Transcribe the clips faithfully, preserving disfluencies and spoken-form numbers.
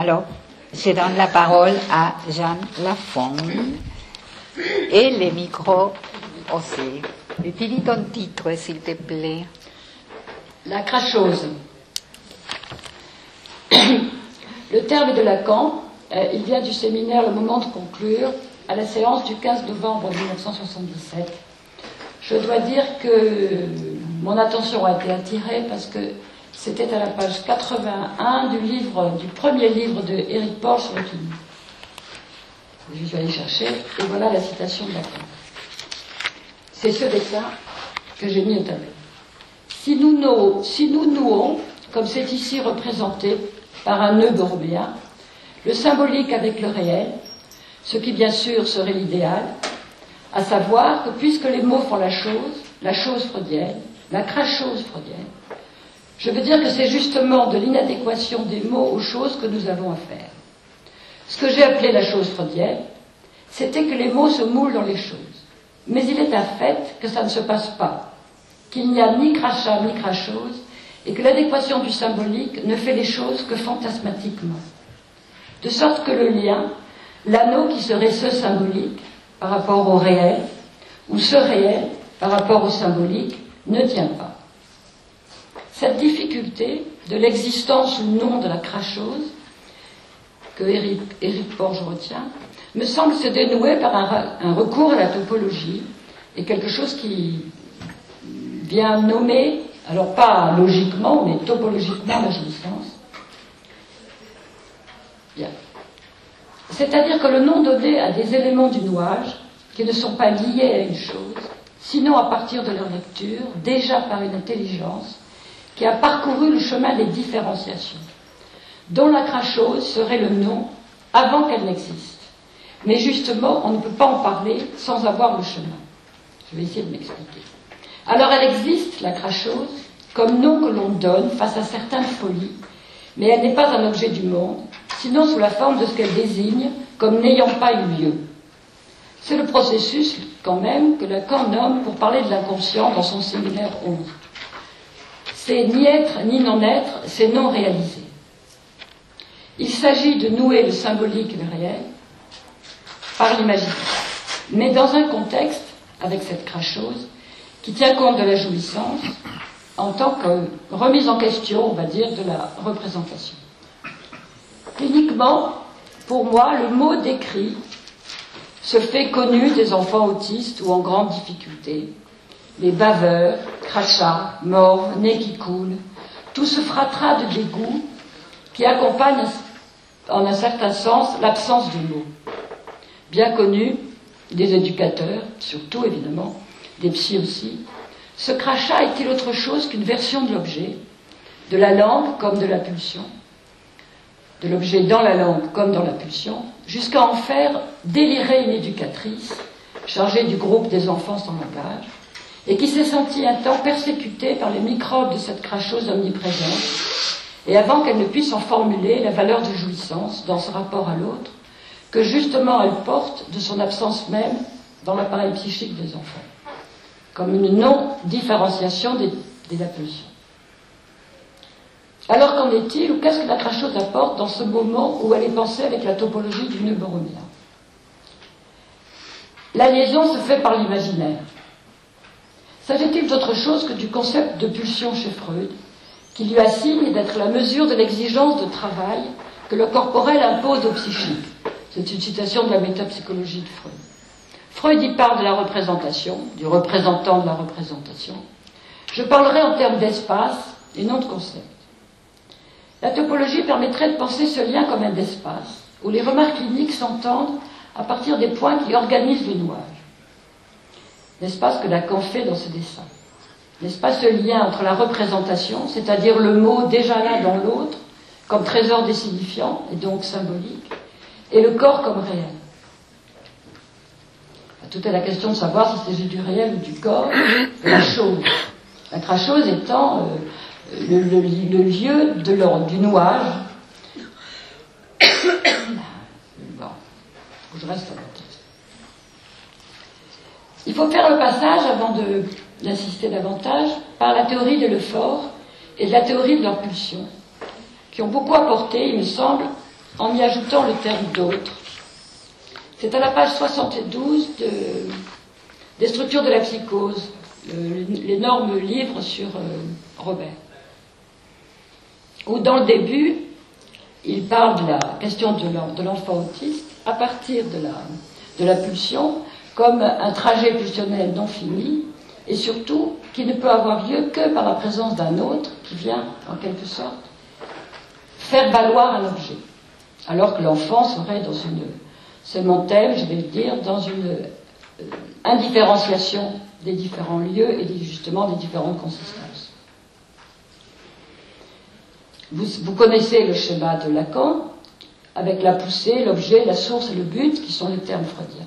Alors, je donne la parole à Jeanne Lafond et les micros aussi. Et tu dis ton titre, s'il te plaît. La crachose. Le terme de Lacan, euh, il vient du séminaire Le Moment de conclure, à la séance du quinze novembre mille neuf cent soixante-dix-sept. Je dois dire que mon attention a été attirée parce que c'était à la page quatre-vingt-un du livre, du premier livre de Éric Porges sur le climat. Je suis allée chercher, et voilà la citation de Lacan. C'est ce dessin que j'ai mis au tableau. Si nous, nouons, si nous nouons, comme c'est ici représenté par un nœud borroméen, le symbolique avec le réel, ce qui bien sûr serait l'idéal, à savoir que puisque les mots font la chose, la chose freudienne, la crachose freudienne, je veux dire que c'est justement de l'inadéquation des mots aux choses que nous avons à faire. Ce que j'ai appelé la chose freudienne, c'était que les mots se moulent dans les choses. Mais il est un fait que ça ne se passe pas, qu'il n'y a ni crachat ni crachose, et que l'adéquation du symbolique ne fait les choses que fantasmatiquement. De sorte que le lien, l'anneau qui serait ce symbolique par rapport au réel, ou ce réel par rapport au symbolique, ne tient pas. Cette difficulté de l'existence ou non de la crachose, que Éric, Éric Porges retient, me semble se dénouer par un, un recours à la topologie, et quelque chose qui vient nommer, alors pas logiquement, mais topologiquement la jouissance. Bien. C'est-à-dire que le nom donné à des éléments du nouage qui ne sont pas liés à une chose, sinon à partir de leur lecture, déjà par une intelligence qui a parcouru le chemin des différenciations, dont la crachose serait le nom avant qu'elle n'existe. Mais justement, on ne peut pas en parler sans avoir le chemin. Je vais essayer de m'expliquer. Alors elle existe, la crachose, comme nom que l'on donne face à certaines folies, mais elle n'est pas un objet du monde, sinon sous la forme de ce qu'elle désigne comme n'ayant pas eu lieu. C'est le processus, quand même, que Lacan nomme pour parler de l'inconscient dans son séminaire onze. C'est ni être ni non-être, c'est non réalisé. Il s'agit de nouer le symbolique et le réel par l'imaginaire, mais dans un contexte, avec cette crachose, qui tient compte de la jouissance en tant que remise en question, on va dire, de la représentation. Cliniquement, pour moi, le mot décrit ce fait connu des enfants autistes ou en grande difficulté. Les baveurs, crachats, morts, nez qui coulent, tout ce fratras de dégoût qui accompagne en un certain sens l'absence de mots. Bien connu des éducateurs, surtout évidemment, des psys aussi, ce crachat est-il autre chose qu'une version de l'objet, de la langue comme de la pulsion, de l'objet dans la langue comme dans la pulsion, jusqu'à en faire délirer une éducatrice chargée du groupe des enfants sans langage, et qui s'est sentie un temps persécutée par les microbes de cette crachose omniprésente, et avant qu'elle ne puisse en formuler la valeur de jouissance dans ce rapport à l'autre, que justement elle porte de son absence même dans l'appareil psychique des enfants, comme une non-différenciation des, des impulsions. Alors qu'en est-il, ou qu'est-ce que la crachose apporte dans ce moment où elle est pensée avec la topologie du nœud borroméen? La liaison se fait par l'imaginaire. S'agit-il d'autre chose que du concept de pulsion chez Freud, qui lui assigne d'être la mesure de l'exigence de travail que le corporel impose au psychique? C'est une citation de la métapsychologie de Freud. Freud y parle de la représentation, du représentant de la représentation. Je parlerai en termes d'espace et non de concept. La topologie permettrait de penser ce lien comme un espace, où les remarques cliniques s'entendent à partir des points qui organisent le nouage. L'espace que Lacan fait dans ce dessin. N'est-ce pas ce lien entre la représentation, c'est-à-dire le mot déjà l'un dans l'autre, comme trésor désignifiant et donc symbolique, et le corps comme réel? Tout est la question de savoir s'il s'agit du réel ou du corps, de la chose. La crachose étant euh, le, le, le lieu de l'ordre, du nouage. Bon, faut que je reste à la tête. Il faut faire le passage, avant de d'insister davantage, par la théorie de Lefort et de la théorie de leur pulsion, qui ont beaucoup apporté, il me semble, en y ajoutant le terme d'autre. C'est à la page soixante-douze de, des structures de la psychose, l'énorme livre sur euh, Robert, où dans le début, il parle de la question de l'enfant autiste à partir de la, de la pulsion comme un trajet pulsionnel non fini et surtout qui ne peut avoir lieu que par la présence d'un autre qui vient, en quelque sorte, faire valoir un objet. Alors que l'enfant serait dans une, c'est mon thème, je vais le dire, dans une euh, indifférenciation des différents lieux et des, justement des différentes consistances. Vous, vous connaissez le schéma de Lacan, avec la poussée, l'objet, la source et le but, qui sont les termes freudiens.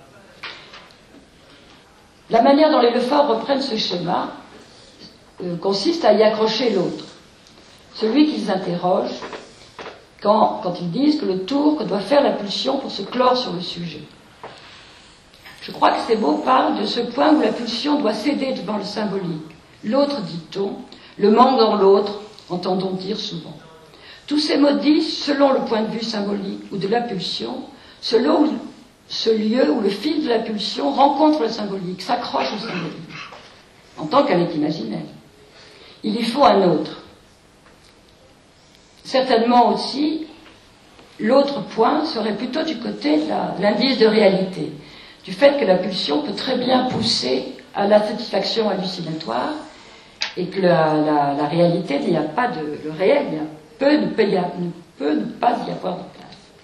La manière dont les Lefort reprennent ce schéma euh, consiste à y accrocher l'autre, celui qu'ils interrogent quand, quand ils disent que le tour que doit faire la pulsion pour se clore sur le sujet. Je crois que ces mots parlent de ce point où la pulsion doit céder devant le symbolique. L'autre, dit-on, le manque dans l'autre, entendons dire souvent. Tous ces mots disent, selon le point de vue symbolique ou de la pulsion, selon ce lieu où le fil de la pulsion rencontre le symbolique, s'accroche au symbolique, en tant qu'avec imaginaire. Il y faut un autre. Certainement aussi, l'autre point serait plutôt du côté de l'indice de réalité, du fait que la pulsion peut très bien pousser à la satisfaction hallucinatoire et que la, la, la réalité, il n'y a pas de... le réel, il y a, peut, ne peut, y a, ne peut ne pas y avoir de place.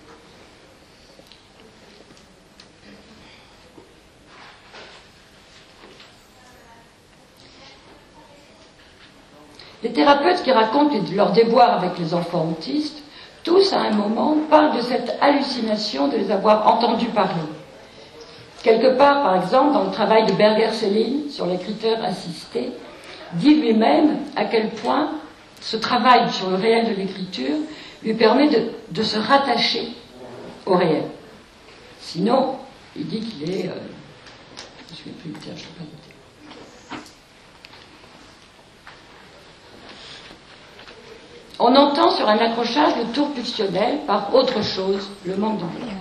Les thérapeutes qui racontent leurs déboires avec les enfants autistes, tous à un moment parlent de cette hallucination de les avoir entendus parler. Quelque part, par exemple, dans le travail de Berger-Céline sur l'écriture assistée, dit lui-même à quel point ce travail sur le réel de l'écriture lui permet de, de se rattacher au réel. Sinon, il dit qu'il est... Euh, je ne vais plus le dire, je ne vais pas le dire. On entend sur un accrochage le tour pulsionnel par autre chose, le manque d'envie.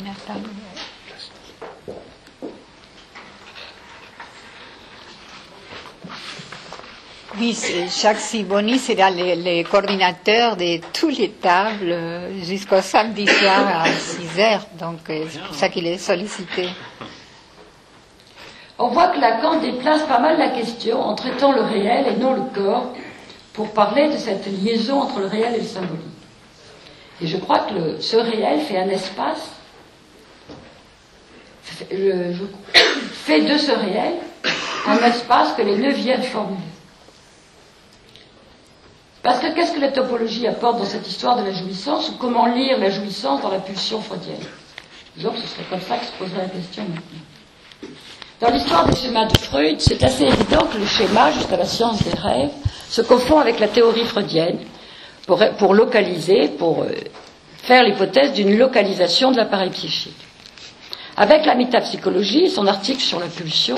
Oui, Jacques Sibony sera le, le coordinateur de toutes les tables jusqu'au samedi soir à six heures, donc c'est pour ça qu'il est sollicité. On voit que Lacan déplace pas mal la question en traitant le réel et non le corps pour parler de cette liaison entre le réel et le symbolique. Et je crois que le, ce réel fait un espace, fait, je, je, fait de ce réel un espace que les nœuds viennent formuler. Parce que qu'est-ce que la topologie apporte dans cette histoire de la jouissance, ou comment lire la jouissance dans la pulsion freudienne? Disons que ce serait comme ça que se poserait la question maintenant. Dans l'histoire des schémas de Freud, c'est assez évident que le schéma, jusqu'à la science des rêves, se confond avec la théorie freudienne pour, pour localiser, pour euh, faire l'hypothèse d'une localisation de l'appareil psychique. Avec la métapsychologie, son article sur la pulsion,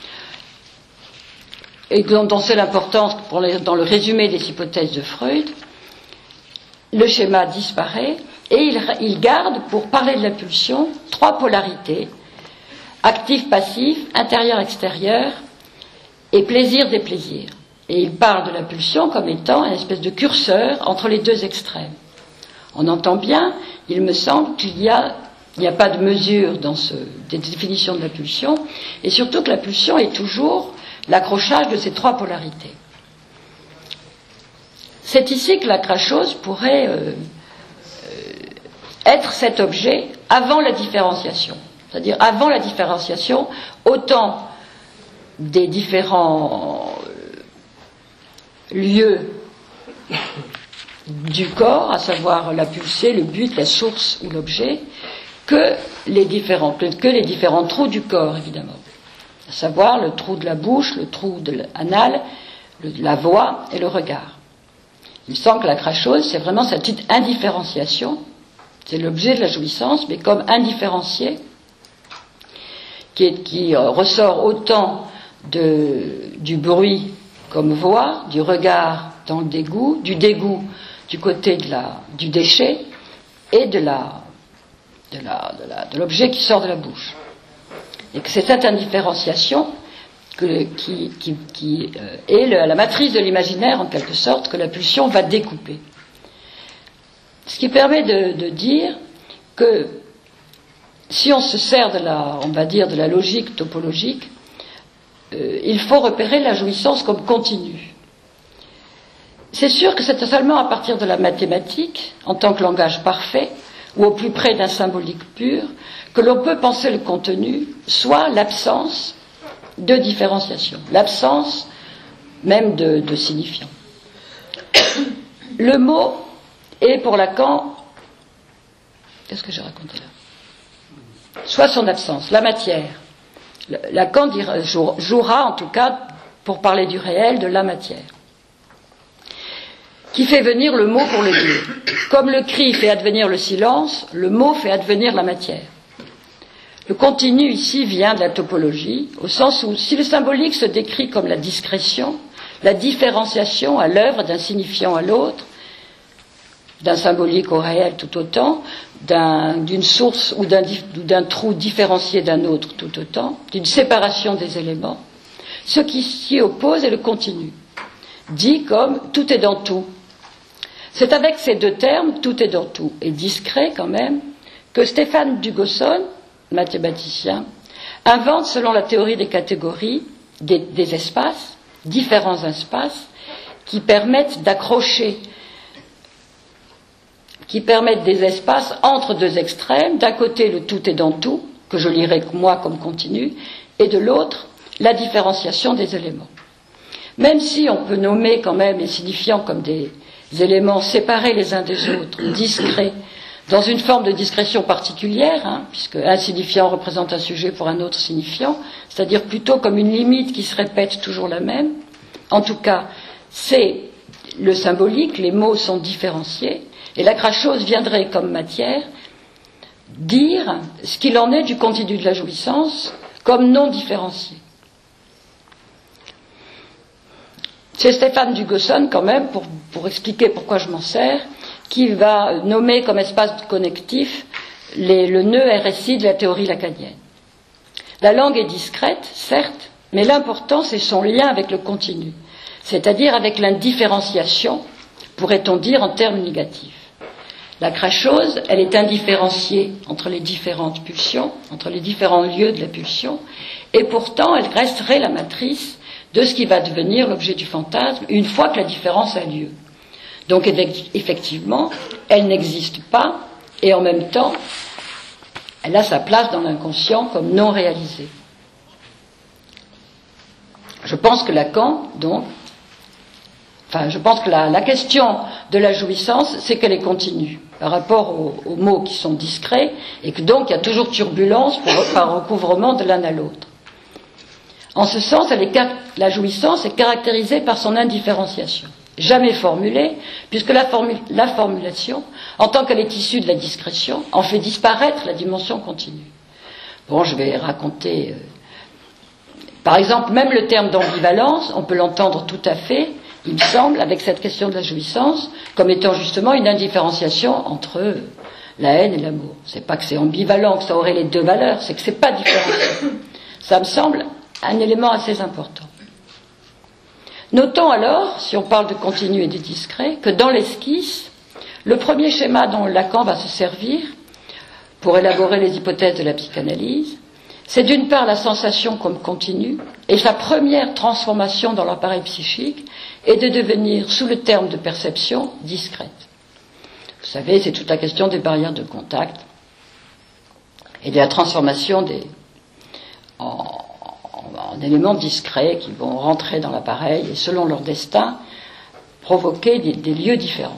et dont c'est l'importance dans le résumé des hypothèses de Freud, le schéma disparaît et il, il garde, pour parler de la pulsion, trois polarités: actif-passif, intérieur-extérieur et plaisir-déplaisir. Et il parle de la pulsion comme étant une espèce de curseur entre les deux extrêmes. On entend bien, il me semble qu'il y a, il n'y a pas de mesure dans ce, des définitions de la pulsion, et surtout que la pulsion est toujours l'accrochage de ces trois polarités. C'est ici que la crachose pourrait euh, euh, être cet objet avant la différenciation. C'est-à-dire avant la différenciation, autant des différents euh, lieux du corps, à savoir la pulsée, le but, la source ou l'objet, que les différents, que, que les différents trous du corps, évidemment. À savoir le trou de la bouche, le trou de l'anal, la voix et le regard. Il semble que la crachose, c'est vraiment cette petite indifférenciation, c'est l'objet de la jouissance, mais comme indifférencié, qui, est, qui euh, ressort autant de, du bruit comme voix, du regard dans le dégoût, du dégoût du côté de la, du déchet, et de la de la, de la, de l'objet qui sort de la bouche. Et que c'est cette indifférenciation que, qui, qui, qui euh, est le, la matrice de l'imaginaire, en quelque sorte, que la pulsion va découper. Ce qui permet de, de dire que si on se sert de la, on va dire, de la logique topologique, euh, il faut repérer la jouissance comme continue. C'est sûr que c'est seulement à partir de la mathématique, en tant que langage parfait, ou au plus près d'un symbolique pur, que l'on peut penser le contenu, soit l'absence de différenciation, l'absence même de, de signifiant. Le mot est pour Lacan, qu'est-ce que j'ai raconté là ? Soit son absence, la matière. Lacan dira, jouera en tout cas, pour parler du réel, de la matière, qui fait venir le mot pour le dire. Comme le cri fait advenir le silence, le mot fait advenir la matière. Le continu ici vient de la topologie, au sens où si le symbolique se décrit comme la discrétion, la différenciation à l'œuvre d'un signifiant à l'autre, d'un symbolique au réel tout autant, d'un, d'une source ou d'un, d'un trou différencié d'un autre tout autant, d'une séparation des éléments, ce qui s'y oppose est le continu, dit comme tout est dans tout. C'est avec ces deux termes, tout est dans tout, et discret quand même, que Stéphane Dugosson, mathématicien, invente, selon la théorie des catégories, des, des espaces, différents espaces, qui permettent d'accrocher, qui permettent des espaces entre deux extrêmes, d'un côté le tout est dans tout, que je lirai moi comme continu, et de l'autre, la différenciation des éléments. Même si on peut nommer quand même les signifiants comme des éléments séparés les uns des autres, discrets, dans une forme de discrétion particulière, hein, puisque un signifiant représente un sujet pour un autre signifiant, c'est-à-dire plutôt comme une limite qui se répète toujours la même. En tout cas, c'est le symbolique, les mots sont différenciés, et la crachose viendrait comme matière dire ce qu'il en est du continu de la jouissance comme non différencié. C'est Stéphane Dugosson, quand même, pour, pour expliquer pourquoi je m'en sers, qui va nommer comme espace connectif les, le nœud R S I de la théorie lacanienne. La langue est discrète, certes, mais l'important, c'est son lien avec le continu, c'est-à-dire avec l'indifférenciation, pourrait-on dire en termes négatifs. La crachose, elle est indifférenciée entre les différentes pulsions, entre les différents lieux de la pulsion, et pourtant, elle resterait la matrice de ce qui va devenir l'objet du fantasme une fois que la différence a lieu. Donc effectivement, elle n'existe pas et en même temps, elle a sa place dans l'inconscient comme non réalisée. Je pense que Lacan, donc, enfin, je pense que la, la question de la jouissance, c'est qu'elle est continue par rapport aux, aux mots qui sont discrets et que donc il y a toujours turbulence pour, par recouvrement de l'un à l'autre. En ce sens, elle est, la jouissance est caractérisée par son indifférenciation, jamais formulée, puisque la, formule, la formulation, en tant qu'elle est issue de la discrétion, en fait disparaître la dimension continue. Bon, je vais raconter. Euh, par exemple, même le terme d'ambivalence, on peut l'entendre tout à fait, il me semble, avec cette question de la jouissance, comme étant justement une indifférenciation entre la haine et l'amour. C'est pas que c'est ambivalent, que ça aurait les deux valeurs, c'est que c'est pas différencié. Ça me semble un élément assez important. Notons alors, si on parle de continu et de discret, que dans l'esquisse, le premier schéma dont Lacan va se servir pour élaborer les hypothèses de la psychanalyse, c'est d'une part la sensation comme continue, et sa première transformation dans l'appareil psychique est de devenir, sous le terme de perception, discrète. Vous savez, c'est toute la question des barrières de contact et de la transformation des, en, en éléments discrets qui vont rentrer dans l'appareil et, selon leur destin, provoquer des, des lieux différents.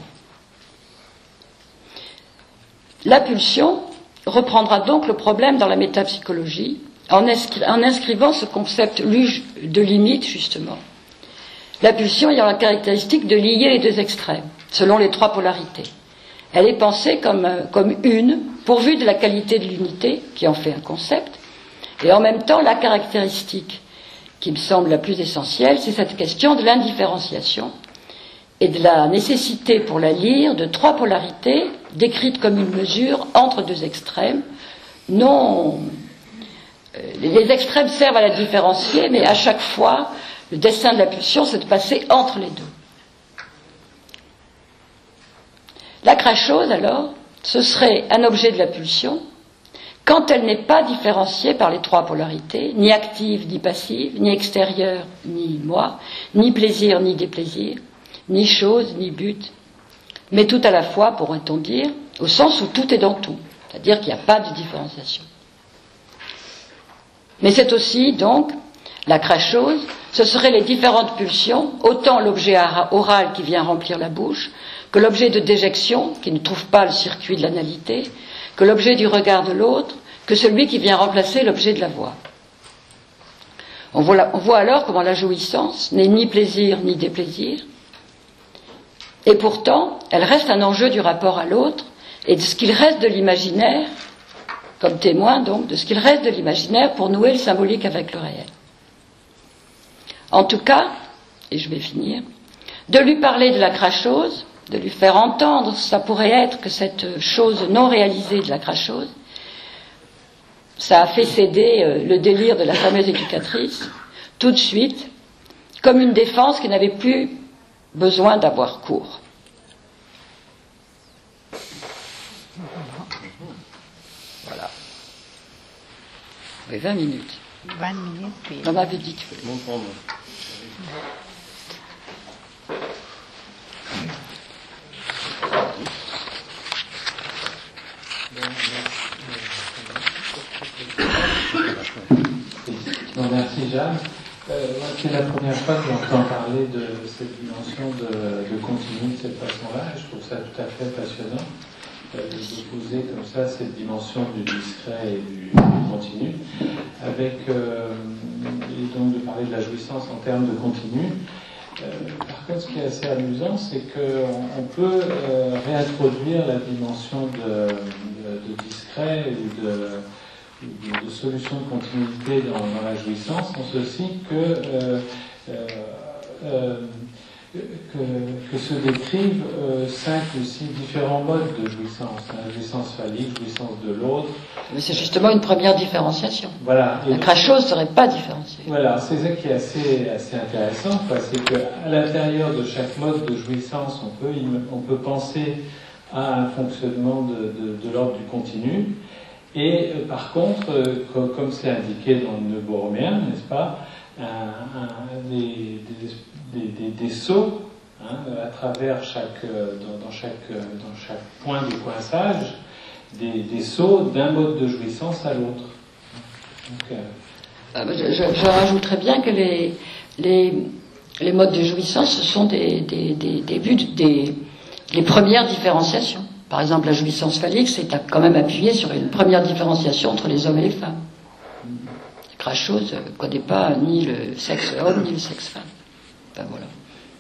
La pulsion reprendra donc le problème dans la métapsychologie en, inscri- en inscrivant ce concept de limite, justement. La pulsion ayant la caractéristique de lier les deux extrêmes, selon les trois polarités. Elle est pensée comme, comme une, pourvue de la qualité de l'unité, qui en fait un concept, et en même temps la caractéristique qui me semble la plus essentielle, c'est cette question de l'indifférenciation et de la nécessité pour la lire de trois polarités décrite comme une mesure entre deux extrêmes. Non, les extrêmes servent à la différencier, mais à chaque fois, le destin de la pulsion, c'est de passer entre les deux. La crachose, alors, ce serait un objet de la pulsion quand elle n'est pas différenciée par les trois polarités, ni active ni passive, ni extérieure ni moi, ni plaisir ni déplaisir, ni chose ni but, mais tout à la fois, pourrait-on dire, au sens où tout est dans tout, c'est-à-dire qu'il n'y a pas de différenciation. Mais c'est aussi, donc, la crachose, ce seraient les différentes pulsions, autant l'objet oral qui vient remplir la bouche, que l'objet de déjection, qui ne trouve pas le circuit de l'analité, que l'objet du regard de l'autre, que celui qui vient remplacer l'objet de la voix. On voit, on voit alors comment la jouissance n'est ni plaisir ni déplaisir, et pourtant, elle reste un enjeu du rapport à l'autre, et de ce qu'il reste de l'imaginaire, comme témoin donc, de ce qu'il reste de l'imaginaire pour nouer le symbolique avec le réel. En tout cas, et je vais finir, de lui parler de la crachose, de lui faire entendre, ça pourrait être que cette chose non réalisée de la crachose, ça a fait céder euh, le délire de la fameuse éducatrice, tout de suite, comme une défense qui n'avait plus besoin d'avoir cours. Voilà. Oui, vingt minutes. vingt minutes, oui. On m'avait dit que... Bon, bon, bon. Non, merci Jeanne. Euh, moi, c'est la première fois que j'entends parler de cette dimension de, de continu de cette façon-là, et je trouve ça tout à fait passionnant euh, de poser comme ça cette dimension du discret et du, du continu, avec euh, et donc de parler de la jouissance en termes de continu. Euh, par contre, ce qui est assez amusant, c'est qu'on on peut euh, réintroduire la dimension de, de, de discret ou de De, de solutions de continuité dans, dans la jouissance, en ceci que, euh, euh, euh, que, que se décrivent euh, cinq ou six différents modes de jouissance. La jouissance phallique, jouissance de l'autre. Mais c'est justement une première différenciation. Voilà. La crachose ne serait pas différenciée. Voilà, c'est ça qui est assez, assez intéressant, quoi. C'est qu'à l'intérieur de chaque mode de jouissance, on peut, on peut penser à un fonctionnement de, de, de l'ordre du continu. Et euh, par contre, euh, comme, comme c'est indiqué dans le nœud borroméen, n'est-ce pas, un, un, des, des, des, des, des sauts hein, à travers chaque, euh, dans, dans, chaque, euh, dans chaque point de coinçage, des, des sauts d'un mode de jouissance à l'autre. Donc, euh... je, je, je rajouterais bien que les, les, les modes de jouissance, ce sont des, des, des, des buts, des, les premières différenciations. Par exemple, la jouissance phallique, c'est quand même appuyé sur une première différenciation entre les hommes et les femmes. La crachose ne connaît pas ni le sexe homme ni le sexe femme. Ben voilà.